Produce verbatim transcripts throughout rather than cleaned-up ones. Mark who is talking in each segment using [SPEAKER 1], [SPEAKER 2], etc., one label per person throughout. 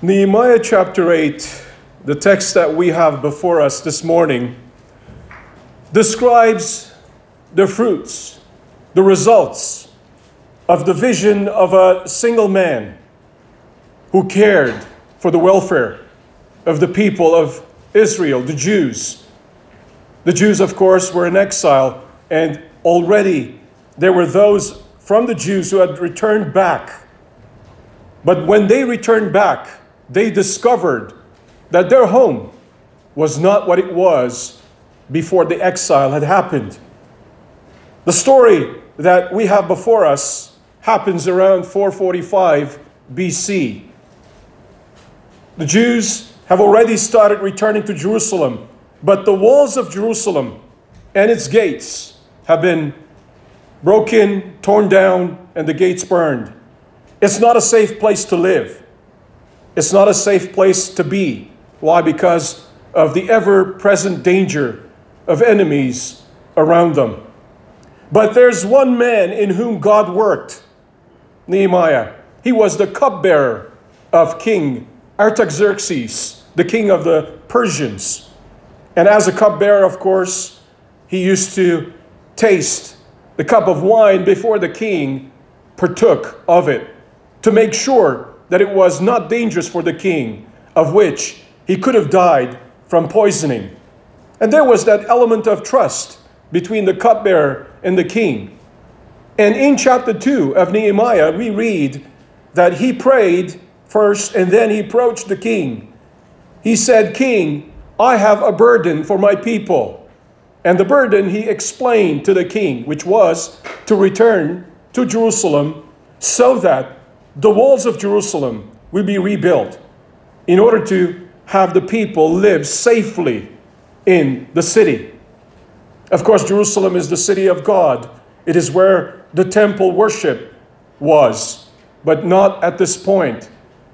[SPEAKER 1] Nehemiah chapter eight, the text that we have before us this morning, describes the fruits, the results of the vision of a single man who cared for the welfare of the people of Israel, the Jews. The Jews, of course, were in exile, and already there were those from the Jews who had returned back. But when they returned back, they discovered that their home was not what it was before the exile had happened. The story that we have before us happens around four forty-five B C. The Jews have already started returning to Jerusalem, but the walls of Jerusalem and its gates have been broken, torn down, and the gates burned. It's not a safe place to live. It's not a safe place to be. Why? Because of the ever-present danger of enemies around them. But there's one man in whom God worked, Nehemiah. He was the cupbearer of King Artaxerxes, the king of the Persians. And as a cupbearer, of course, he used to taste the cup of wine before the king partook of it, to make sure that it was not dangerous for the king, of which he could have died from poisoning. And there was that element of trust between the cupbearer and the king. And in chapter two of Nehemiah, we read that he prayed first and then he approached the king. He said, "King, I have a burden for my people." And the burden he explained to the king, which was to return to Jerusalem so that the walls of Jerusalem will be rebuilt in order to have the people live safely in the city. Of course, Jerusalem is the city of God. It is where the temple worship was, but not at this point.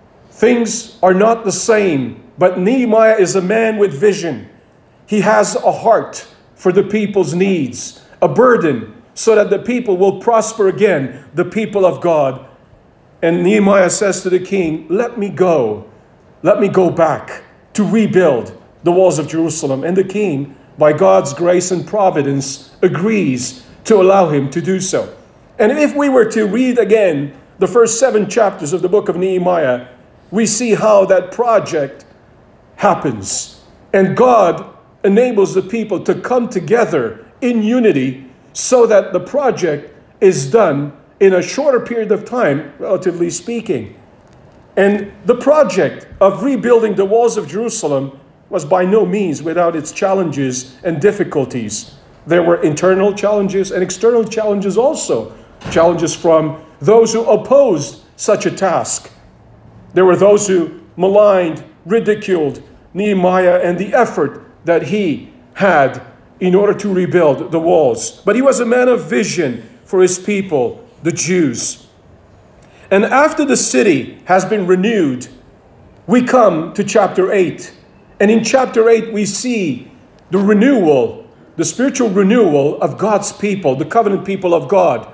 [SPEAKER 1] Things are not the same, but Nehemiah is a man with vision. He has a heart for the people's needs, a burden so that the people will prosper again, the people of God. And Nehemiah says to the king, let me go. Let me go back to rebuild the walls of Jerusalem. And the king, by God's grace and providence, agrees to allow him to do so. And if we were to read again the first seven chapters of the book of Nehemiah, we see how that project happens. And God enables the people to come together in unity so that the project is done in a shorter period of time, relatively speaking. And the project of rebuilding the walls of Jerusalem was by no means without its challenges and difficulties. There were internal challenges and external challenges also. Challenges from those who opposed such a task. There were those who maligned, ridiculed Nehemiah and the effort that he had in order to rebuild the walls. But he was a man of vision for his people, the Jews. And after the city has been renewed, we come to chapter eight. And in chapter eight, we see the renewal, the spiritual renewal of God's people, the covenant people of God.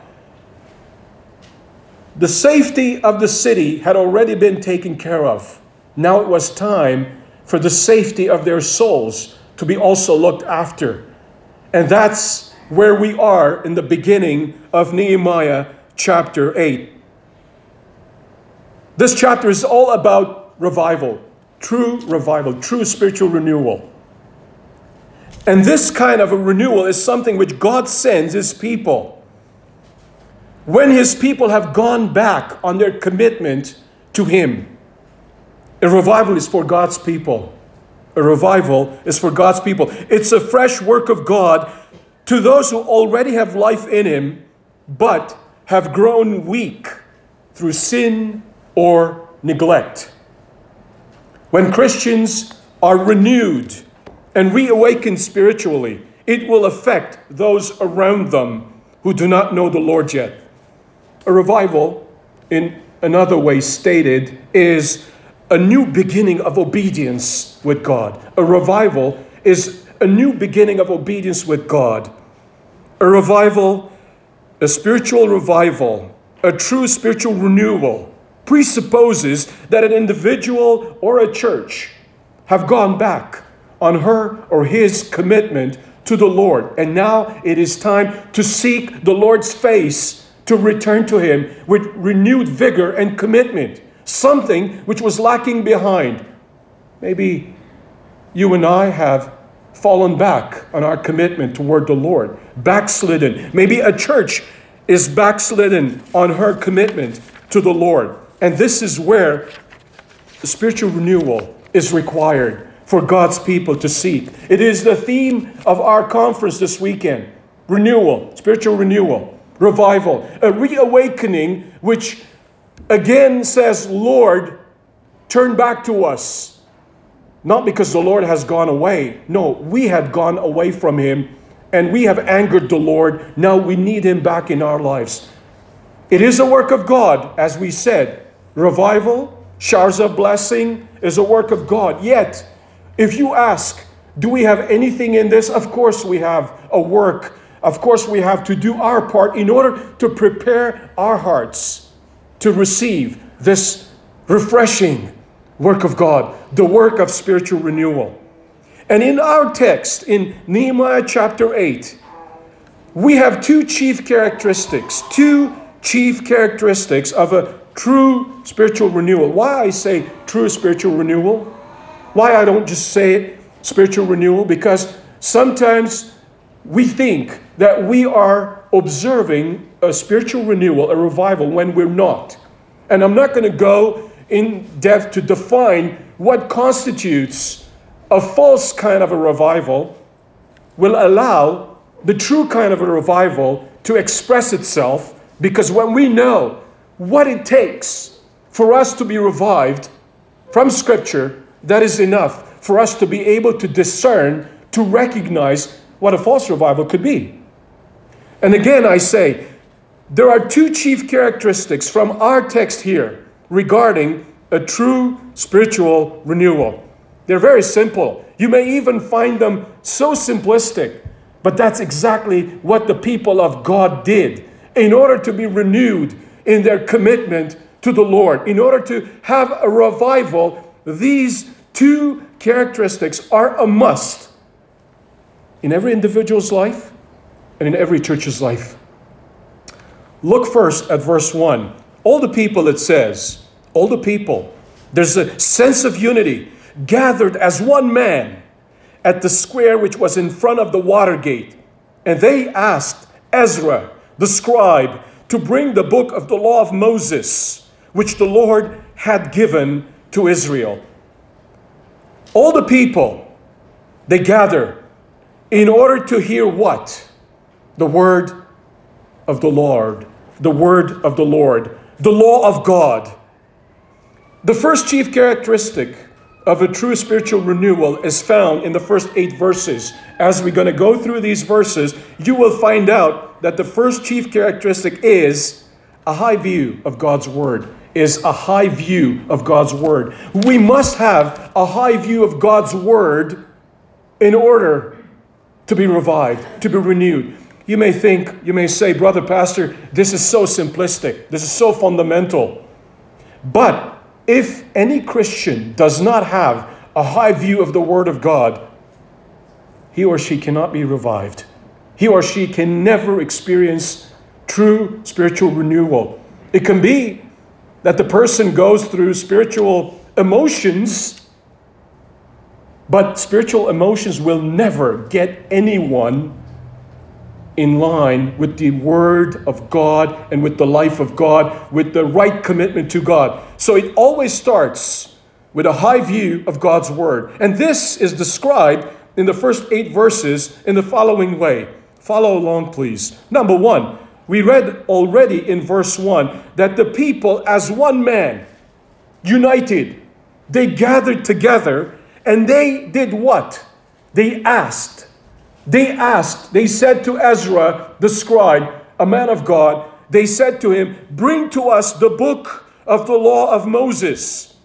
[SPEAKER 1] The safety of the city had already been taken care of. Now it was time for the safety of their souls to be also looked after. And that's where we are in the beginning of Nehemiah chapter eight. This chapter is all about revival, true revival, true spiritual renewal. And this kind of a renewal is something which God sends his people. When his people have gone back on their commitment to him. A revival is for God's people. A revival is for God's people. It's a fresh work of God to those who already have life in him, but have grown weak through sin or neglect. When Christians are renewed and reawakened spiritually, it will affect those around them who do not know the Lord yet. A revival, in another way stated, is a new beginning of obedience with God. A revival is a new beginning of obedience with God. A revival, a spiritual revival, a true spiritual renewal presupposes that an individual or a church have gone back on her or his commitment to the Lord. And now it is time to seek the Lord's face, to return to Him with renewed vigor and commitment. Something which was lacking behind. Maybe you and I have fallen back on our commitment toward the Lord. Backslidden. Maybe a church is backslidden on her commitment to the Lord. And this is where the spiritual renewal is required for God's people to seek. It is the theme of our conference this weekend. Renewal, spiritual renewal, revival, a reawakening which again says, Lord, turn back to us. Not because the Lord has gone away. No, we have gone away from Him and we have angered the Lord. Now we need Him back in our lives. It is a work of God, as we said. Revival, showers of blessing is a work of God. Yet, if you ask, do we have anything in this? Of course we have a work. Of course we have to do our part in order to prepare our hearts to receive this refreshing work of God, the work of spiritual renewal. And in our text, in Nehemiah chapter eight, we have two chief characteristics, two chief characteristics of a true spiritual renewal. Why I say true spiritual renewal? Why I don't just say it, spiritual renewal? Because sometimes we think that we are observing a spiritual renewal, a revival, when we're not. And I'm not going to go in depth to define what constitutes a false kind of a revival will allow the true kind of a revival to express itself, because when we know what it takes for us to be revived from Scripture, that is enough for us to be able to discern, to recognize what a false revival could be. And again, I say, there are two chief characteristics from our text here regarding a true spiritual renewal. They're very simple. You may even find them so simplistic, but that's exactly what the people of God did in order to be renewed in their commitment to the Lord. In order to have a revival, these two characteristics are a must in every individual's life and in every church's life. Look first at verse one. All the people, it says, all the people, there's a sense of unity, gathered as one man at the square which was in front of the water gate. And they asked Ezra, the scribe, to bring the book of the law of Moses, which the Lord had given to Israel. All the people, they gather in order to hear what? The word of the Lord. The word of the Lord. The law of God. The first chief characteristic of a true spiritual renewal is found in the first eight verses. As we're going to go through these verses, you will find out that the first chief characteristic is a high view of God's word. Is a high view of God's word. We must have a high view of God's word in order to be revived, to be renewed. You may think, you may say, Brother Pastor, this is so simplistic. This is so fundamental. But if any Christian does not have a high view of the Word of God, he or she cannot be revived. He or she can never experience true spiritual renewal. It can be that the person goes through spiritual emotions, but spiritual emotions will never get anyone in line with the Word of God and with the life of God, with the right commitment to God. So it always starts with a high view of God's Word. And this is described in the first eight verses in the following way. Follow along, please. Number one, we read already in verse one that the people as one man, united, they gathered together and they did what? They asked. They asked, they said to Ezra, the scribe, a man of God, they said to him, bring to us the book of the law of Moses.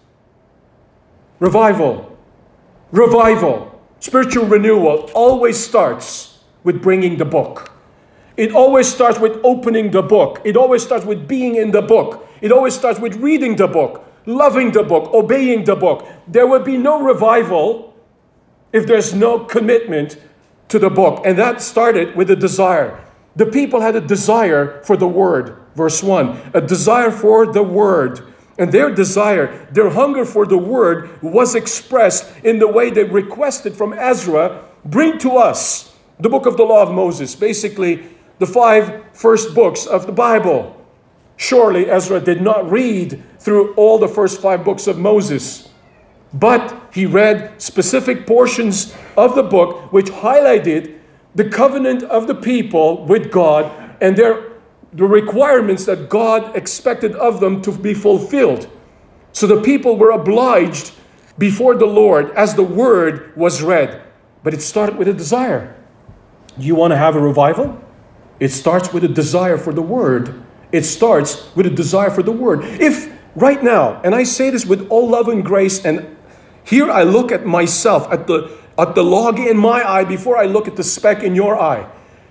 [SPEAKER 1] Revival, revival, spiritual renewal always starts with bringing the book. It always starts with opening the book. It always starts with being in the book. It always starts with reading the book, loving the book, obeying the book. There would be no revival if there's no commitment to the book. And that started with a desire. The people had a desire for the word. Verse one, a desire for the word. And their desire, their hunger for the word was expressed in the way they requested from Ezra, bring to us the book of the law of Moses, basically the five first books of the Bible. Surely Ezra did not read through all the first five books of Moses, but he read specific portions of the book which highlighted the covenant of the people with God and their the requirements that God expected of them to be fulfilled. So the people were obliged before the Lord as the word was read. But it started with a desire. You want to have a revival? It starts with a desire for the word. It starts with a desire for the word. If right now, and I say this with all love and grace, and here I look at myself, at the, at the log in my eye before I look at the speck in your eye.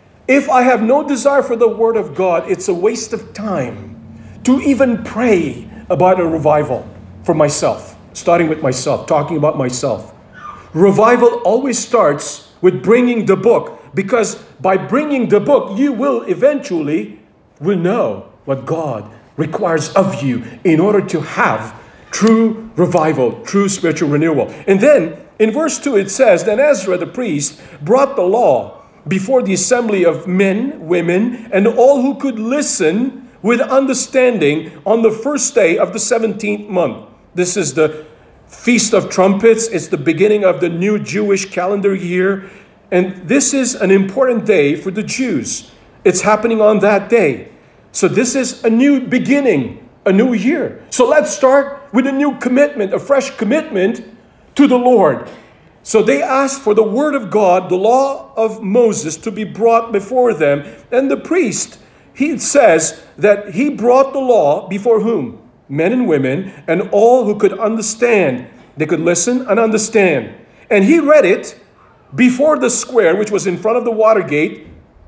[SPEAKER 1] If I have no desire for the word of God, it's a waste of time to even pray about a revival for myself, starting with myself, talking about myself. Revival always starts with bringing the book, because by bringing the book, you will eventually will know what God requires of you in order to have true revival, true spiritual renewal. And then in verse two it says, then Ezra the priest brought the law before the assembly of men, women, and all who could listen with understanding on the first day of the seventeenth month. This is the Feast of Trumpets. It's the beginning of the new Jewish calendar year. And this is an important day for the Jews. It's happening on that day. So this is a new beginning, a new year. So let's start with a new commitment, a fresh commitment to the Lord. So they asked for the word of God, the law of Moses, to be brought before them. And the priest, he says that he brought the law before whom? Men and women, and all who could understand. They could listen and understand. And he read it before the square, which was in front of the water gate.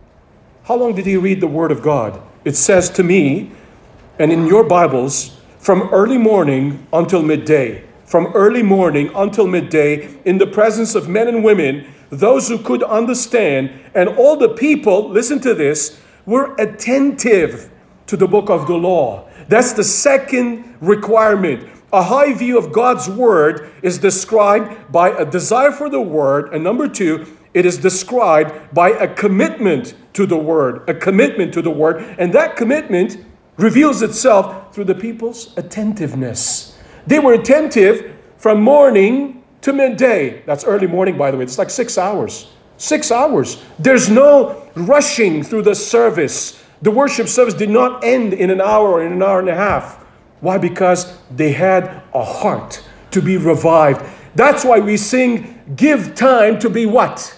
[SPEAKER 1] How long did he read the word of God? It says to me, and in your Bibles, from early morning until midday. From early morning until midday, in the presence of men and women, those who could understand, and all the people, listen to this, were attentive to the book of the law. That's the second requirement. A high view of God's word is described by a desire for the word. And number two, it is described by a commitment to the word, a commitment to the word. And that commitment reveals itself through the people's attentiveness. They were attentive from morning to midday. That's early morning, by the way. It's like six hours. Six hours. There's no rushing through the service. The worship service did not end in an hour or in an hour and a half. Why? Because they had a heart to be revived. That's why we sing, give time to be what?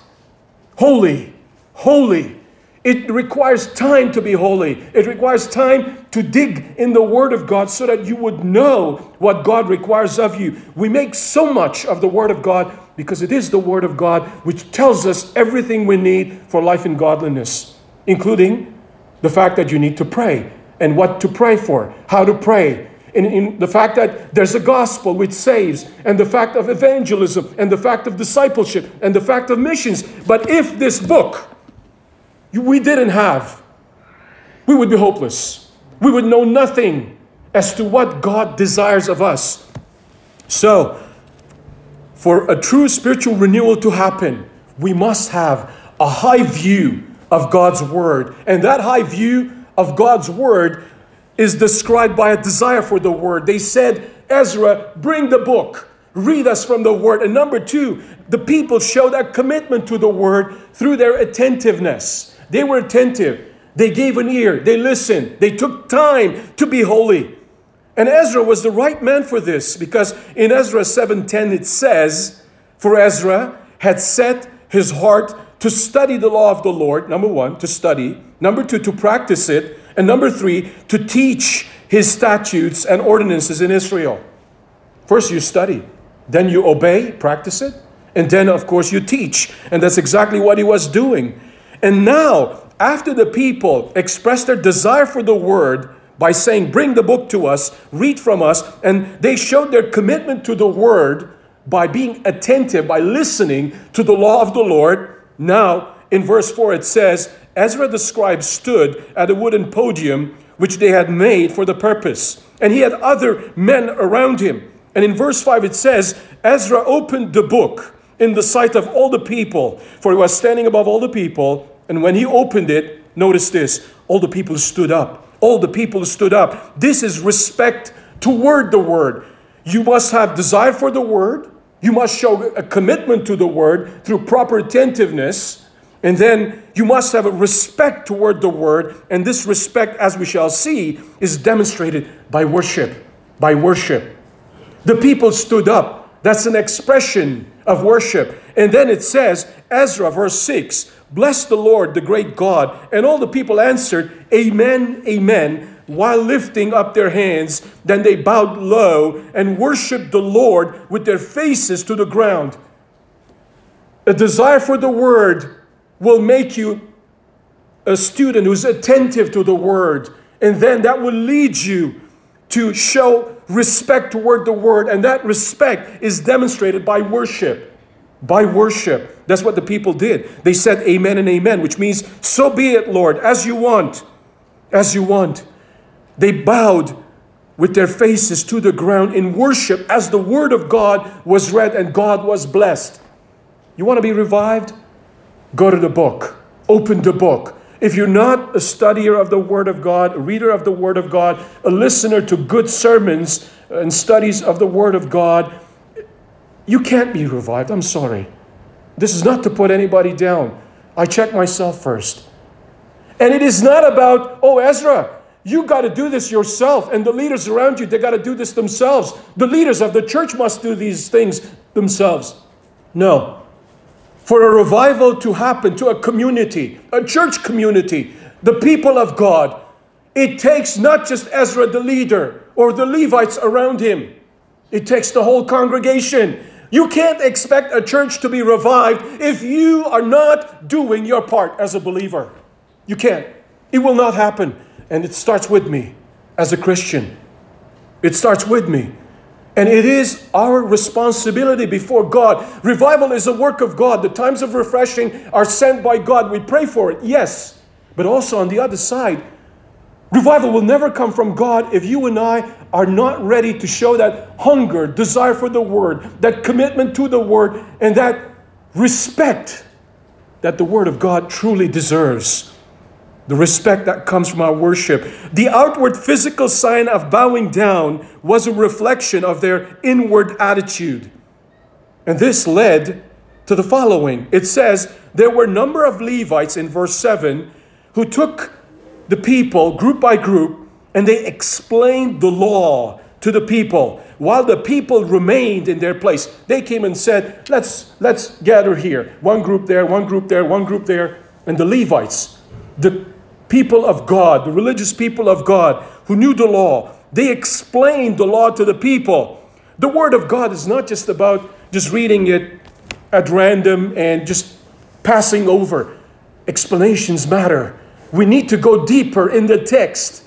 [SPEAKER 1] Holy. Holy. It requires time to be holy. It requires time to dig in the Word of God so that you would know what God requires of you. We make so much of the Word of God because it is the Word of God which tells us everything we need for life and godliness, including the fact that you need to pray and what to pray for, how to pray, in, in the fact that there's a gospel which saves, and the fact of evangelism, and the fact of discipleship, and the fact of missions. But if this book we didn't have, we would be hopeless. We would know nothing as to what God desires of us. So, for a true spiritual renewal to happen, we must have a high view of God's word. And that high view of God's word is described by a desire for the word. They said, Ezra, bring the book. Read us from the word. And number two, the people showed a commitment to the word through their attentiveness. They were attentive. They gave an ear. They listened. They took time to be holy. And Ezra was the right man for this, because in Ezra seven ten it says, for Ezra had set his heart to study the law of the Lord. Number one, to study. Number two, to practice it. And number three, to teach his statutes and ordinances in Israel. First you study. Then you obey, practice it. And then, of course, you teach. And that's exactly what he was doing. And now, after the people expressed their desire for the word by saying, bring the book to us, read from us. And they showed their commitment to the word by being attentive, by listening to the law of the Lord. Now, in verse four, it says, Ezra the scribe stood at a wooden podium which they had made for the purpose, and he had other men around him. And in verse five, it says, Ezra opened the book in the sight of all the people, for he was standing above all the people. And when he opened it, notice this, all the people stood up. All the people stood up. This is respect toward the word. You must have desire for the word. You must show a commitment to the word through proper attentiveness. And then you must have a respect toward the word. And this respect, as we shall see, is demonstrated by worship. By worship. The people stood up. That's an expression of worship. And then it says, Ezra, verse six, bless the Lord, the great God. And all the people answered, Amen, Amen, while lifting up their hands. Then they bowed low and worshiped the Lord with their faces to the ground. A desire for the word will make you a student who's attentive to the word. And then that will lead you to show respect toward the word. And that respect is demonstrated by worship. By worship. That's what the people did. They said amen and amen, which means, so be it, Lord, as you want. As you want. They bowed with their faces to the ground in worship as the word of God was read and God was blessed. You want to be revived? Go to the book. Open the book. If you're not a studier of the Word of God, a reader of the Word of God, a listener to good sermons and studies of the Word of God, you can't be revived. I'm sorry. This is not to put anybody down. I check myself first. And it is not about, oh, Ezra, you got to do this yourself. And the leaders around you, they got to do this themselves. The leaders of the church must do these things themselves. No. For a revival to happen to a community, a church community, the people of God, it takes not just Ezra the leader or the Levites around him. It takes the whole congregation. You can't expect a church to be revived if you are not doing your part as a believer. You can't. It will not happen. And it starts with me as a Christian. It starts with me. And it is our responsibility before God. Revival is a work of God. The times of refreshing are sent by God. We pray for it, yes. But also on the other side, revival will never come from God if you and I are not ready to show that hunger, desire for the Word, that commitment to the Word, and that respect that the Word of God truly deserves. The respect that comes from our worship. The outward physical sign of bowing down was a reflection of their inward attitude. And this led to the following. It says, there were a number of Levites in verse seven who took the people group by group and they explained the law to the people while the people remained in their place. They came and said, let's, let's gather here. One group there, one group there, one group there. And the Levites, the people of God, the religious people of God who knew the law, they explained the law to the people. The Word of God is not just about just reading it at random and just passing over. Explanations matter. We need to go deeper in the text.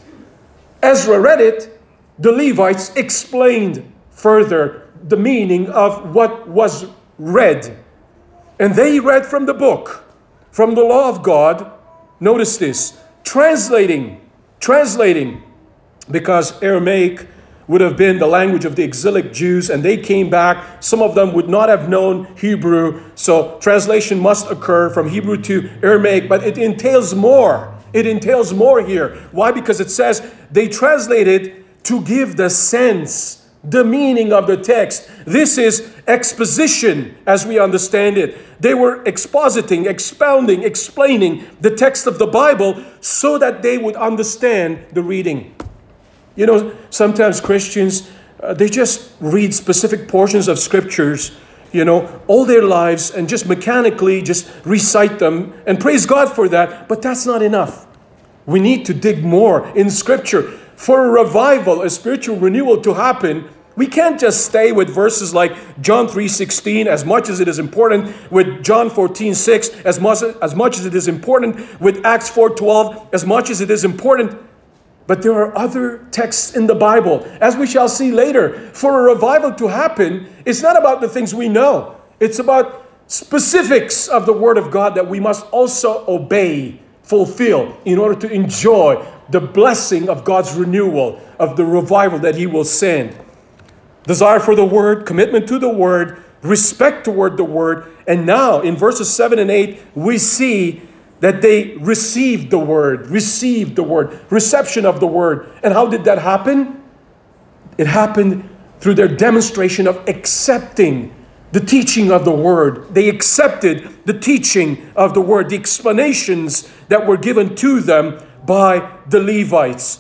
[SPEAKER 1] Ezra read it. The Levites explained further the meaning of what was read. And they read from the book, from the law of God. Notice this. Translating, translating, because Aramaic would have been the language of the exilic Jews, and they came back. Some of them would not have known Hebrew, so translation must occur from Hebrew to Aramaic, but it entails more. It entails more here. Why? Because it says they translated to give the sense, the meaning of the text. This is exposition as we understand it. They were expositing, expounding, explaining the text of the Bible so that they would understand the reading. You know, sometimes Christians, uh, they just read specific portions of scriptures, you know, all their lives and just mechanically just recite them and praise God for that. But that's not enough. We need to dig more in scripture. For a revival, a spiritual renewal to happen, we can't just stay with verses like John three sixteen, as much as it is important, with John fourteen six, as much, as much as it is important, with Acts four twelve, as much as it is important. But there are other texts in the Bible, as we shall see later. For a revival to happen, it's not about the things we know. It's about specifics of the Word of God that we must also obey, fulfill, in order to enjoy the blessing of God's renewal, of the revival that He will send. Desire for the Word, commitment to the Word, respect toward the Word. And now, in verses seven and eight, we see that they received the Word, received the Word, reception of the Word. And how did that happen? It happened through their demonstration of accepting the teaching of the Word. They accepted the teaching of the Word, the explanations that were given to them by the Levites.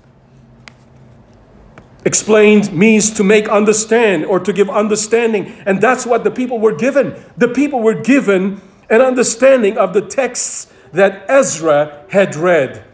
[SPEAKER 1] Explained means to make understand or to give understanding. And that's what the people were given. The people were given an understanding of the texts that Ezra had read.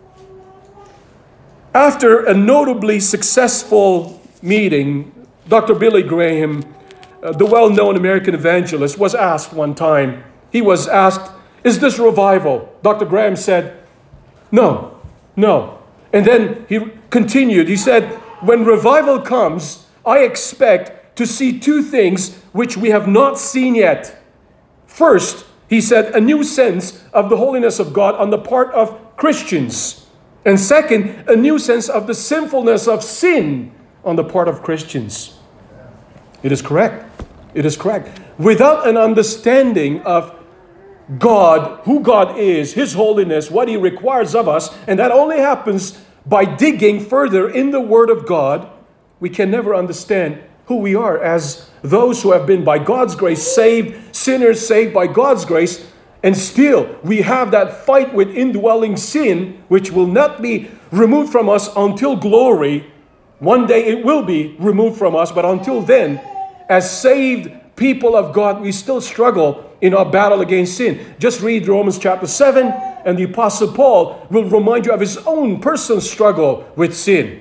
[SPEAKER 1] After a notably successful meeting, Doctor Billy Graham, uh, the well-known American evangelist, was asked one time, he was asked, is this revival? Doctor Graham said, no, no. And then he continued, he said, when revival comes, I expect to see two things which we have not seen yet. First, he said, a new sense of the holiness of God on the part of Christians. And second, a new sense of the sinfulness of sin on the part of Christians. It is correct. It is correct. Without an understanding of God, who God is, His holiness, what He requires of us, and that only happens by digging further in the Word of God, we can never understand who we are as those who have been by God's grace saved, sinners saved by God's grace, and still we have that fight with indwelling sin, which will not be removed from us until glory. One day it will be removed from us, but until then, as saved people of God, we still struggle in our battle against sin. Just read Romans chapter seven, and the Apostle Paul will remind you of his own personal struggle with sin.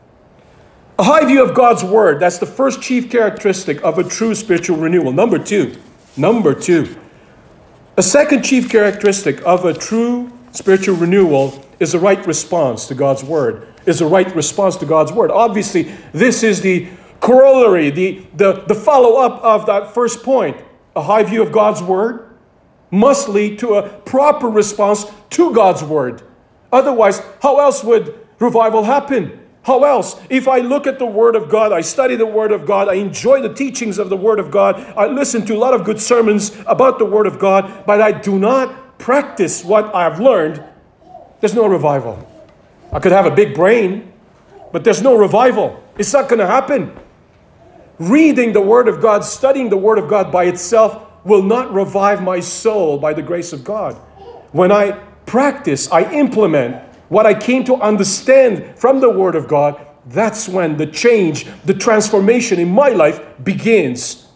[SPEAKER 1] A high view of God's Word, that's the first chief characteristic of a true spiritual renewal. Number two, number two. A second chief characteristic of a true spiritual renewal is a right response to God's Word, is a right response to God's Word. Obviously, this is the corollary, the, the, the follow-up of that first point. A high view of God's Word must lead to a proper response to God's Word. Otherwise, how else would revival happen? How else? If I look at the Word of God, I study the Word of God, I enjoy the teachings of the Word of God, I listen to a lot of good sermons about the Word of God, but I do not practice what I've learned, there's no revival. I could have a big brain, but there's no revival. It's not going to happen. Reading the Word of God, studying the Word of God by itself will not revive my soul by the grace of God. When I practice, I implement what I came to understand from the Word of God, that's when the change, the transformation in my life begins.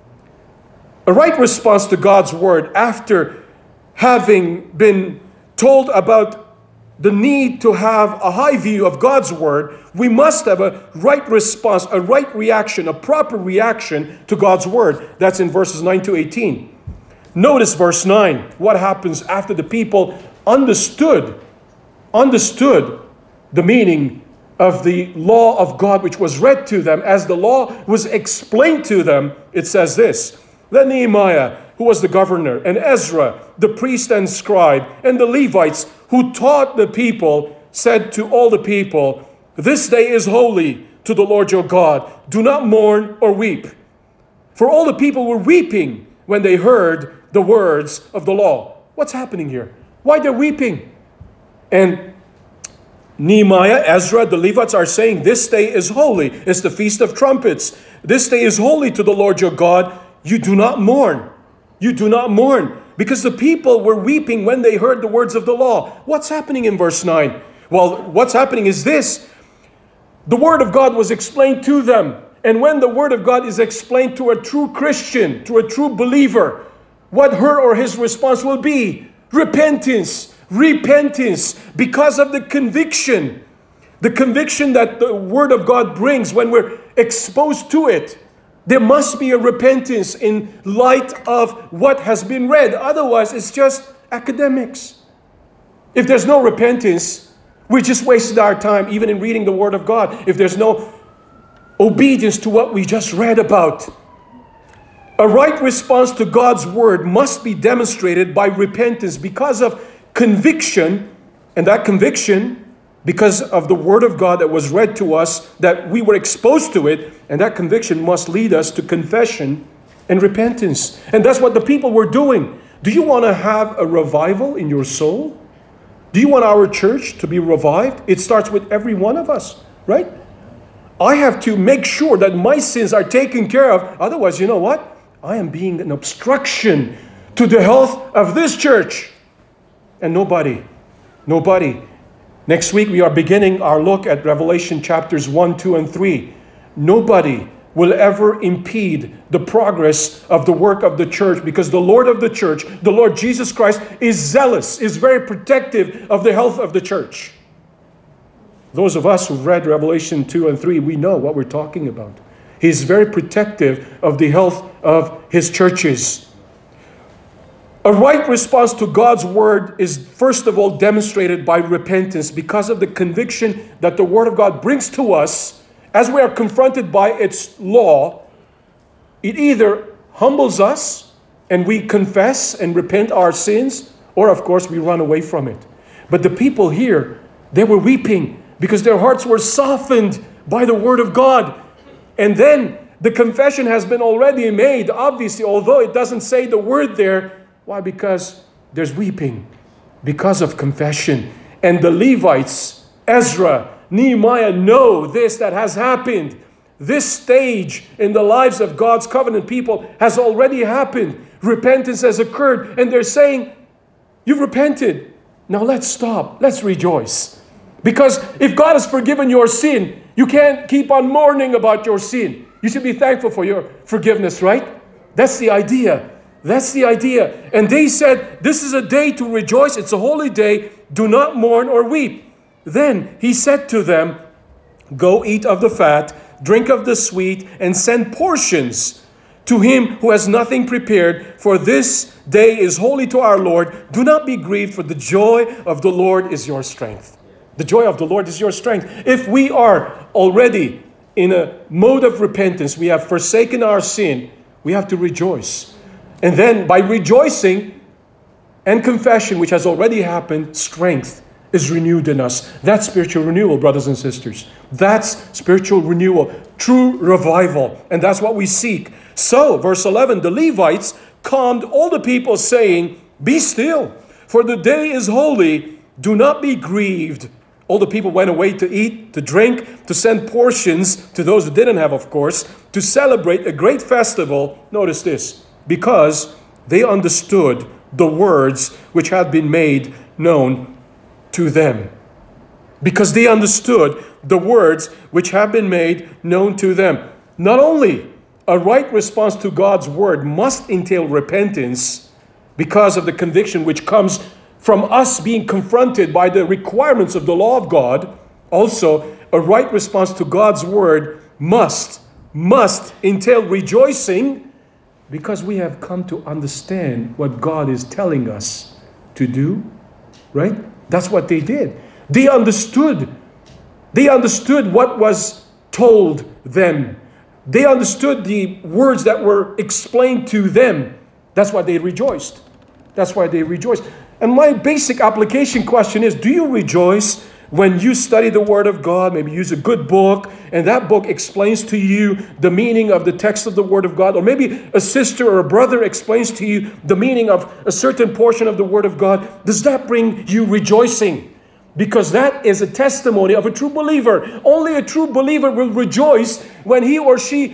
[SPEAKER 1] A right response to God's Word after having been told about the need to have a high view of God's Word, we must have a right response, a right reaction, a proper reaction to God's Word. That's in verses nine to eighteen. Notice verse nine, what happens after the people understood, understood the meaning of the law of God which was read to them. As the law was explained to them, it says this, then Nehemiah, who was the governor, and Ezra, the priest and scribe, and the Levites, who taught the people, said to all the people, this day is holy to the Lord your God. Do not mourn or weep. For all the people were weeping when they heard the words of the law. What's happening here? Why they're weeping? And Nehemiah, Ezra, the Levites are saying, this day is holy. It's the Feast of Trumpets. This day is holy to the Lord your God. You do not mourn. You do not mourn. Because the people were weeping when they heard the words of the law. What's happening in verse nine? Well, what's happening is this. The Word of God was explained to them. And when the Word of God is explained to a true Christian, to a true believer, what her or his response will be? Repentance. Repentance. Because of the conviction. The conviction that the Word of God brings when we're exposed to it. There must be a repentance in light of what has been read. Otherwise, it's just academics. If there's no repentance, We just wasted our time even in reading the Word of God if there's no obedience to what we just read about. A right response to God's Word must be demonstrated by repentance because of conviction, and that conviction because of the Word of God that was read to us, that we were exposed to it, and that conviction must lead us to confession and repentance. And that's what the people were doing. Do you want to have a revival in your soul? Do you want our church to be revived? It starts with every one of us, right? I have to make sure that my sins are taken care of. Otherwise, you know what? I am being an obstruction to the health of this church. And nobody, nobody. Next week, we are beginning our look at Revelation chapters one, two, and three. Nobody will ever impede the progress of the work of the church, because the Lord of the church, the Lord Jesus Christ, is zealous, is very protective of the health of the church. Those of us who've read Revelation two and three, we know what we're talking about. He's very protective of the health of his churches. A right response to God's word is first of all demonstrated by repentance because of the conviction that the word of God brings to us as we are confronted by its law. It either humbles us and we confess and repent our sins, or of course we run away from it. But the people here, they were weeping because their hearts were softened by the word of God. And then the confession has been already made, obviously, although it doesn't say the word there. Why? Because there's weeping because of confession. And the Levites, Ezra, Nehemiah know this that has happened. This stage in the lives of God's covenant people has already happened. Repentance has occurred. And they're saying, you've repented. Now let's stop. Let's rejoice. Because if God has forgiven your sin, you can't keep on mourning about your sin. You should be thankful for your forgiveness, right? That's the idea. That's the idea. And they said, this is a day to rejoice. It's a holy day. Do not mourn or weep. Then he said to them, go eat of the fat, drink of the sweet, and send portions to him who has nothing prepared. For this day is holy to our Lord. Do not be grieved, for the joy of the Lord is your strength. The joy of the Lord is your strength. If we are already in a mode of repentance, we have forsaken our sin, we have to rejoice. And then by rejoicing and confession, which has already happened, strength is renewed in us. That's spiritual renewal, brothers and sisters. That's spiritual renewal, true revival. And that's what we seek. So, verse eleven, the Levites calmed all the people, saying, be still, for the day is holy. Do not be grieved. All the people went away to eat, to drink, to send portions to those who didn't have, of course, to celebrate a great festival. Notice this. Because they understood the words which had been made known to them. Because they understood the words which have been made known to them. Not only a right response to God's word must entail repentance because of the conviction which comes from us being confronted by the requirements of the law of God, also a right response to God's word must, must entail rejoicing because we have come to understand what God is telling us to do, right? That's what they did. They understood. They understood what was told them. They understood the words that were explained to them. That's why they rejoiced. That's why they rejoiced. And my basic application question is, do you rejoice when you study the Word of God, maybe use a good book, and that book explains to you the meaning of the text of the Word of God, or maybe a sister or a brother explains to you the meaning of a certain portion of the Word of God? Does that bring you rejoicing? Because that is a testimony of a true believer. Only a true believer will rejoice when he or she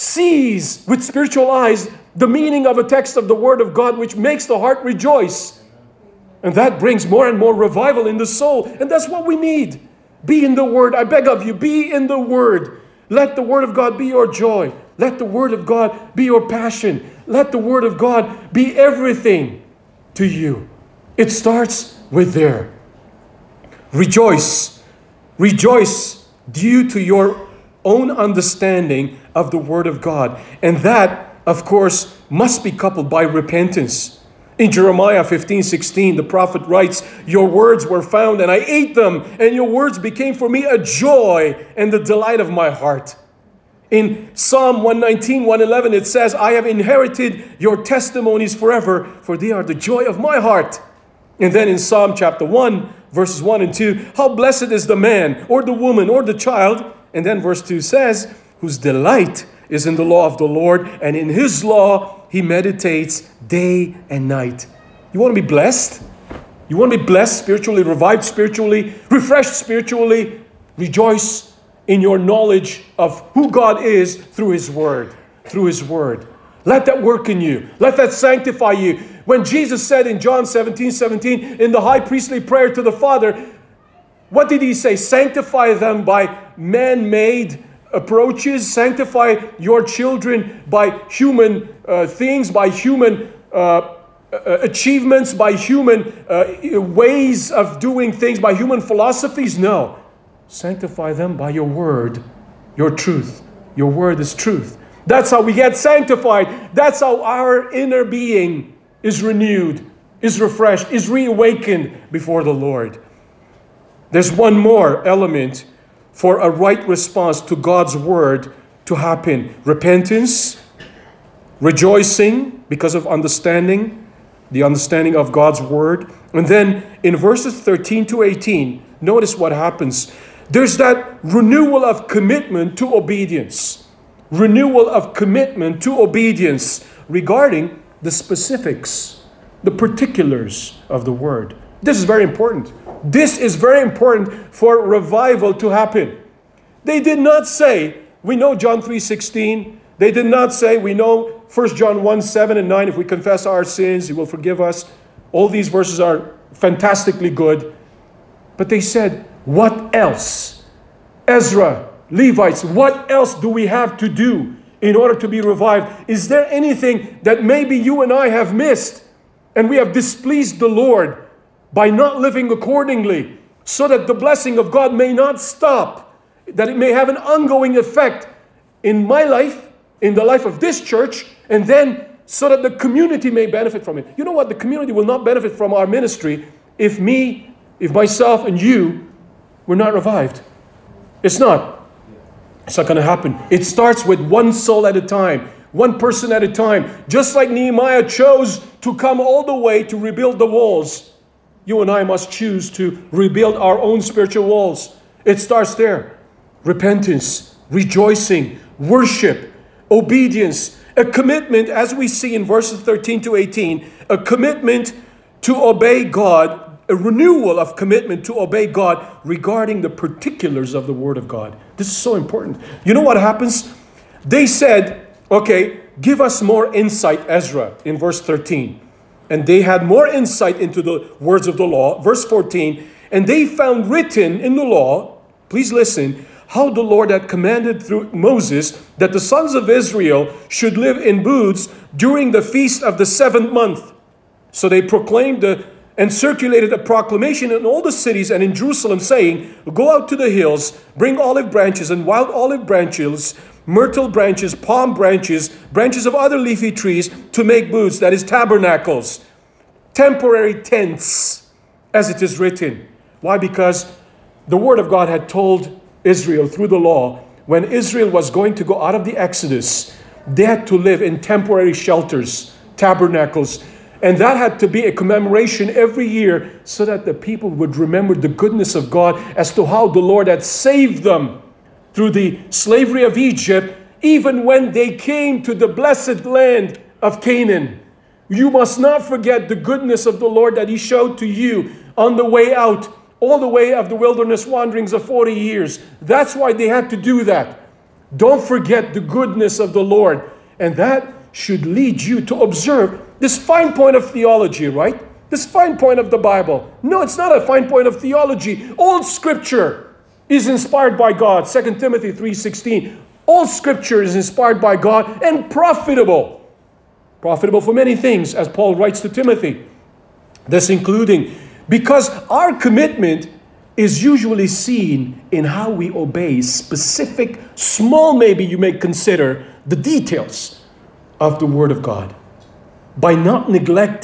[SPEAKER 1] sees with spiritual eyes the meaning of a text of the Word of God, which makes the heart rejoice. And that brings more and more revival in the soul. And that's what we need. Be in the Word. I beg of you, be in the Word. Let the Word of God be your joy. Let the Word of God be your passion. Let the Word of God be everything to you. It starts with there. Rejoice. Rejoice due to your own understanding of the Word of God. And that, of course, must be coupled by repentance. In Jeremiah fifteen sixteen, the prophet writes, "Your words were found and I ate them, and your words became for me a joy and the delight of my heart." In Psalm one nineteen, one eleven, it says, "I have inherited your testimonies forever, for they are the joy of my heart." And then in Psalm chapter one, verses one and two, "How blessed is the man or the woman or the child." And then verse two says, "Whose delight is in the law of the Lord, and in his law he meditates day and night." You want to be blessed? You want to be blessed spiritually, revived spiritually, refreshed spiritually? Rejoice in your knowledge of who God is through his word. Through his word. Let that work in you. Let that sanctify you. When Jesus said in John seventeen seventeen, in the high priestly prayer to the Father, what did he say? Sanctify them by man-made approaches. Sanctify your children by human uh, things, by human uh, achievements, by human uh, ways of doing things, by human philosophies. No. Sanctify them by your word, your truth. Your word is truth. That's how we get sanctified. That's how our inner being is renewed, is refreshed, is reawakened before the Lord. There's one more element for a right response to God's word to happen. Repentance, rejoicing because of understanding, the understanding of God's word. And then in verses thirteen to eighteen, notice what happens. There's that renewal of commitment to obedience. Renewal of commitment to obedience regarding the specifics, the particulars of the word. This is very important. This is very important for revival to happen. They did not say, we know John three sixteen. They did not say, we know First John one, seven and nine, if we confess our sins, he will forgive us. All these verses are fantastically good. But they said, what else? Ezra, Levites, what else do we have to do in order to be revived? Is there anything that maybe you and I have missed and we have displeased the Lord by not living accordingly, so that the blessing of God may not stop, that it may have an ongoing effect in my life, in the life of this church, and then so that the community may benefit from it? You know what? The community will not benefit from our ministry if me, if myself and you were not revived. It's not. It's not going to happen. It starts with one soul at a time, one person at a time. Just like Nehemiah chose to come all the way to rebuild the walls, you and I must choose to rebuild our own spiritual walls. It starts there. Repentance, rejoicing, worship, obedience, a commitment, as we see in verses thirteen to eighteen, a commitment to obey God, a renewal of commitment to obey God regarding the particulars of the Word of God. This is so important. You know what happens? They said, okay, give us more insight, Ezra, in verse thirteen. And they had more insight into the words of the law. Verse fourteen, and they found written in the law, please listen, how the Lord had commanded through Moses that the sons of Israel should live in booths during the feast of the seventh month. So they proclaimed the, and circulated a proclamation in all the cities and in Jerusalem, saying, go out to the hills, bring olive branches and wild olive branches, myrtle branches, palm branches, branches of other leafy trees to make booths, that is tabernacles, temporary tents, as it is written. Why? Because the word of God had told Israel through the law, when Israel was going to go out of the Exodus, they had to live in temporary shelters, tabernacles, and that had to be a commemoration every year so that the people would remember the goodness of God as to how the Lord had saved them through the slavery of Egypt, even when they came to the blessed land of Canaan. You must not forget the goodness of the Lord that He showed to you on the way out, all the way of the wilderness wanderings of forty years. That's why they had to do that. Don't forget the goodness of the Lord. And that should lead you to observe this fine point of theology, right? This fine point of the Bible. No, it's not a fine point of theology. All Scripture is inspired by God. Second Timothy three sixteen. All Scripture is inspired by God and profitable. Profitable for many things, as Paul writes to Timothy. This including, because our commitment is usually seen in how we obey specific, small maybe you may consider, the details of the Word of God. By not neglecting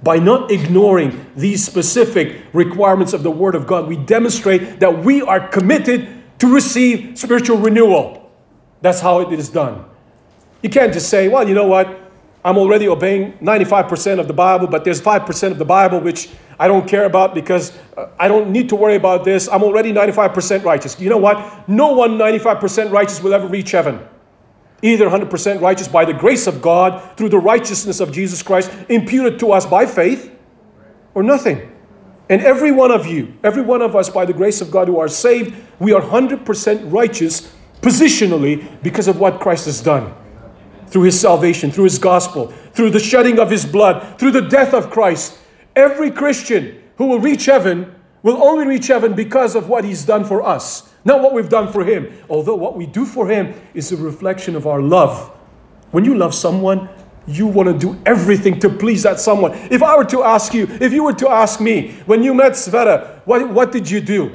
[SPEAKER 1] By not ignoring these specific requirements of the Word of God, we demonstrate that we are committed to receive spiritual renewal. That's how it is done. You can't just say, well, you know what? I'm already obeying ninety-five percent of the Bible, but there's five percent of the Bible which I don't care about because I don't need to worry about this. I'm already ninety-five percent righteous. You know what? No one ninety-five percent righteous will ever reach heaven. Either one hundred percent righteous by the grace of God through the righteousness of Jesus Christ imputed to us by faith, or nothing. And every one of you, every one of us by the grace of God who are saved, we are one hundred percent righteous positionally because of what Christ has done. Through His salvation, through His gospel, through the shedding of His blood, through the death of Christ. Every Christian who will reach heaven will only reach heaven because of what He's done for us. Not what we've done for Him. Although what we do for Him is a reflection of our love. When you love someone, you want to do everything to please that someone. If I were to ask you, if you were to ask me, when you met Sveta, what, what did you do?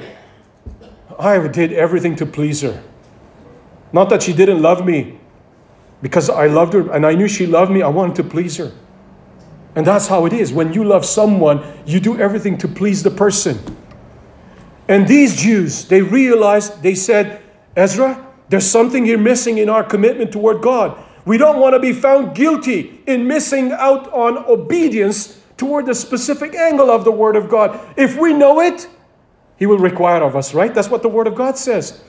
[SPEAKER 1] I did everything to please her. Not that she didn't love me. Because I loved her and I knew she loved me, I wanted to please her. And that's how it is. When you love someone, you do everything to please the person. And these Jews, they realized, they said, Ezra, there's something here missing in our commitment toward God. We don't want to be found guilty in missing out on obedience toward the specific angle of the Word of God. If we know it, He will require of us, right? That's what the Word of God says.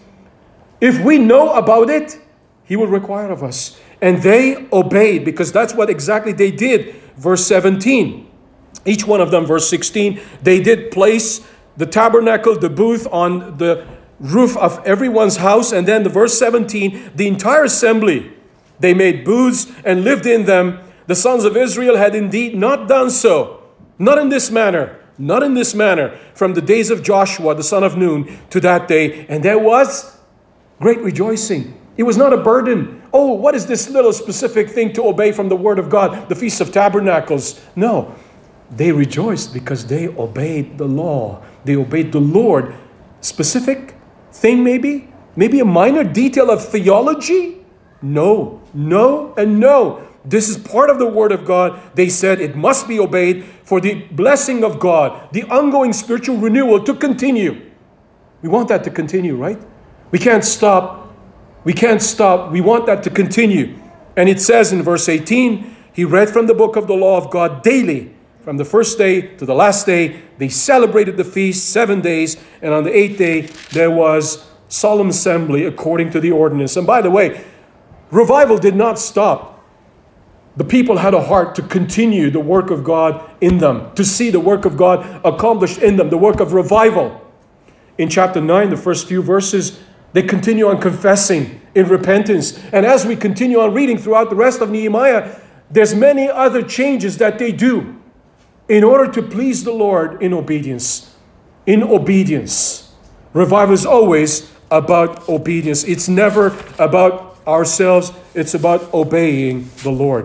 [SPEAKER 1] If we know about it, He will require of us. And they obeyed because that's what exactly they did. Verse seventeen. Each one of them, verse sixteen, they did place the tabernacle, the booth on the roof of everyone's house. And then the verse seventeen, the entire assembly, they made booths and lived in them. The sons of Israel had indeed not done so. Not in this manner. Not in this manner. From the days of Joshua, the son of Nun, to that day. And there was great rejoicing. It was not a burden. Oh, what is this little specific thing to obey from the Word of God? The Feast of Tabernacles. No. They rejoiced because they obeyed the law. They obeyed the Lord. Specific thing maybe? Maybe a minor detail of theology? No. No and no. This is part of the Word of God. They said it must be obeyed for the blessing of God, the ongoing spiritual renewal to continue. We want that to continue, right? We can't stop. We can't stop. We want that to continue. And it says in verse eighteen, he read from the book of the law of God daily. From the first day to the last day, they celebrated the feast seven days. And on the eighth day, there was solemn assembly according to the ordinance. And by the way, revival did not stop. The people had a heart to continue the work of God in them, to see the work of God accomplished in them, the work of revival. In chapter nine, the first few verses, they continue on confessing in repentance. And as we continue on reading throughout the rest of Nehemiah, there's many other changes that they do in order to please the Lord in obedience. In obedience. Revival is always about obedience. It's never about ourselves. It's about obeying the Lord.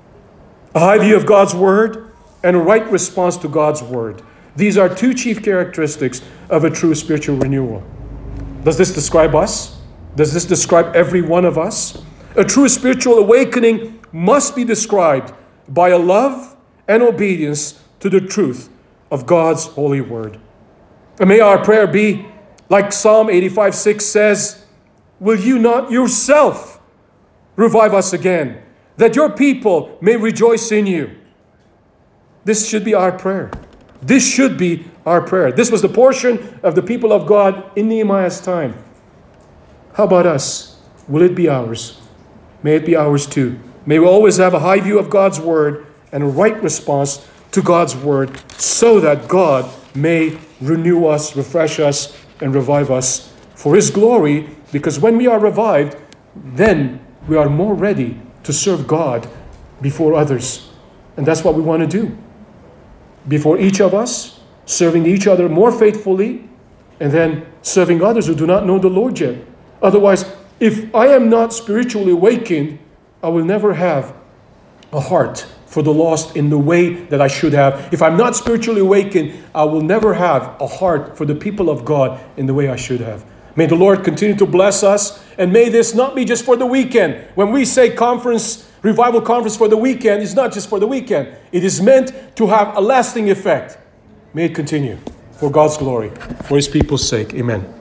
[SPEAKER 1] A high view of God's Word and a right response to God's Word. These are two chief characteristics of a true spiritual renewal. Does this describe us? Does this describe every one of us? A true spiritual awakening must be described by a love and obedience to the truth of God's holy word. And may our prayer be, like Psalm eighty-five six says, will you not yourself revive us again, that your people may rejoice in you? This should be our prayer. This should be our prayer. This was the portion of the people of God in Nehemiah's time. How about us? Will it be ours? May it be ours too. May we always have a high view of God's word and a right response to God's word so that God may renew us, refresh us, and revive us for His glory, because when we are revived, then we are more ready to serve God before others. And that's what we want to do. Before each of us, serving each other more faithfully, and then serving others who do not know the Lord yet. Otherwise, if I am not spiritually awakened, I will never have a heart for the lost in the way that I should have. If I'm not spiritually awakened, I will never have a heart for the people of God in the way I should have. May the Lord continue to bless us, and may this not be just for the weekend. When we say conference, revival conference for the weekend, it's not just for the weekend. It is meant to have a lasting effect. May it continue for God's glory, for His people's sake. Amen.